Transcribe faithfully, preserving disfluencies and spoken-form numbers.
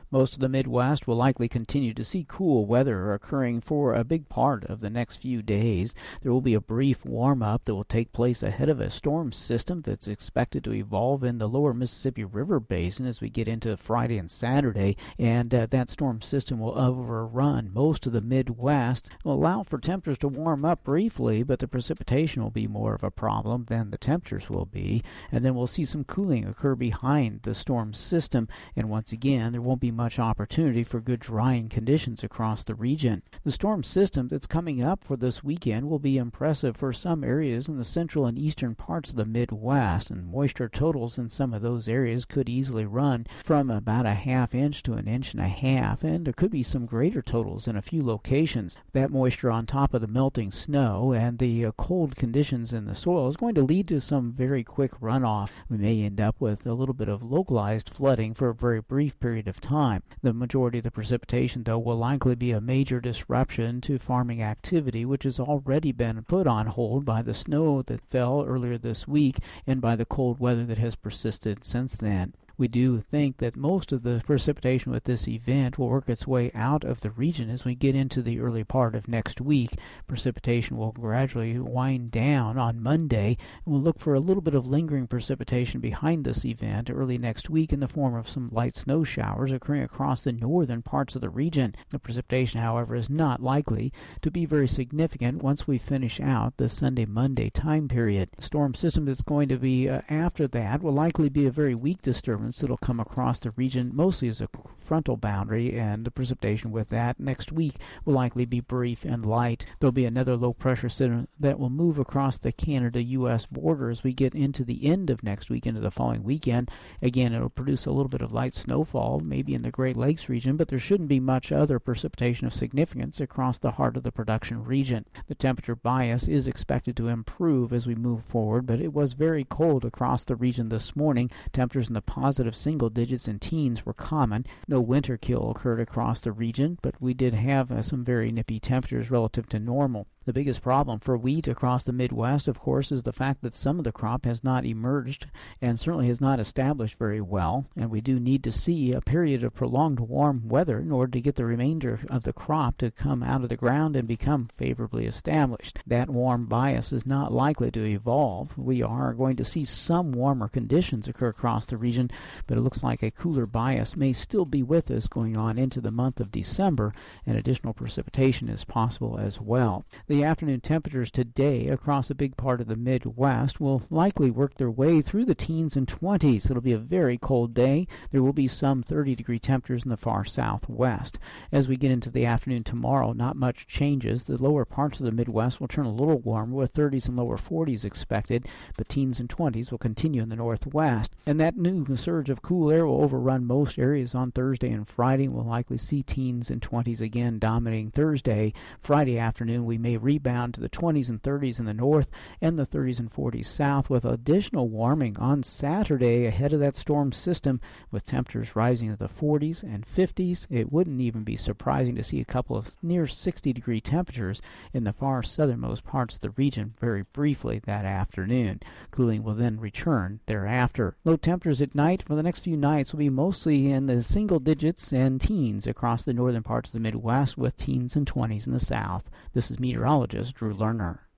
Most of the Midwest will likely continue to see cool weather occurring for a big part of the next few days. There will be a brief warm-up that will take place ahead of a storm system that's expected to evolve in the lower Mississippi River Basin as we get into Friday and Saturday, and uh, that storm system will overrun most of the Midwest. It will allow for temperatures to warm up briefly, but the precipitation will be more of a problem than the temperatures will be, and then we'll see some cooling occur behind the storm system, and once again there won't be much opportunity for good drying conditions across the region. The storm system that's coming up for this weekend will be impressive for some areas in the central and eastern parts of the Midwest, and moisture totals in some of those areas could easily run from about a half inch to an inch and a half, and there could be some greater totals in a few locations. That moisture on top of the melting snow and the uh, cold conditions in the soil is going to lead to some very quick runoff. We may end up with a little bit of localized flooding for a very brief period of time. The majority of the precipitation, though, will likely be a major disruption to farming activity, which has already been put on hold by the snow that fell earlier this week and by the cold weather that has persisted since then. We do think that most of the precipitation with this event will work its way out of the region as we get into the early part of next week. Precipitation will gradually wind down on Monday, and we'll look for a little bit of lingering precipitation behind this event early next week in the form of some light snow showers occurring across the northern parts of the region. The precipitation, however, is not likely to be very significant once we finish out the Sunday-Monday time period. The storm system that's going to be uh, after that will likely be a very weak disturbance that'll come across the region mostly as a frontal boundary, and the precipitation with that next week will likely be brief and light. There'll be another low pressure system that will move across the Canada U S border as we get into the end of next week, into the following weekend. Again, it'll produce a little bit of light snowfall, maybe in the Great Lakes region, but there shouldn't be much other precipitation of significance across the heart of the production region. The temperature bias is expected to improve as we move forward, but it was very cold across the region this morning. Temperatures in the positive single digits and teens were common. No winter kill occurred across the region, but we did have uh, some very nippy temperatures relative to normal. The biggest problem for wheat across the Midwest, of course, is the fact that some of the crop has not emerged and certainly has not established very well, and we do need to see a period of prolonged warm weather in order to get the remainder of the crop to come out of the ground and become favorably established. That warm bias is not likely to evolve. We are going to see some warmer conditions occur across the region, but it looks like a cooler bias may still be with us going on into the month of December, and additional precipitation is possible as well. The afternoon temperatures today across a big part of the Midwest will likely work their way through the teens and twenties. It'll be a very cold day. There will be some thirty degree temperatures in the far southwest. As we get into the afternoon tomorrow, not much changes. The lower parts of the Midwest will turn a little warmer with thirties and lower forties expected, but teens and twenties will continue in the northwest. And that new surge of cool air will overrun most areas on Thursday and Friday. We'll likely see teens and twenties again dominating Thursday. Friday afternoon we may rebound to the twenties and thirties in the north and the thirties and forties south, with additional warming on Saturday ahead of that storm system, with temperatures rising to the forties and fifties. It wouldn't even be surprising to see a couple of near sixty degree temperatures in the far southernmost parts of the region very briefly that afternoon. Cooling will then return thereafter. Low temperatures at night for the next few nights will be mostly in the single digits and teens across the northern parts of the Midwest, with teens and twenties in the south. This is meteorologist Drew Lerner.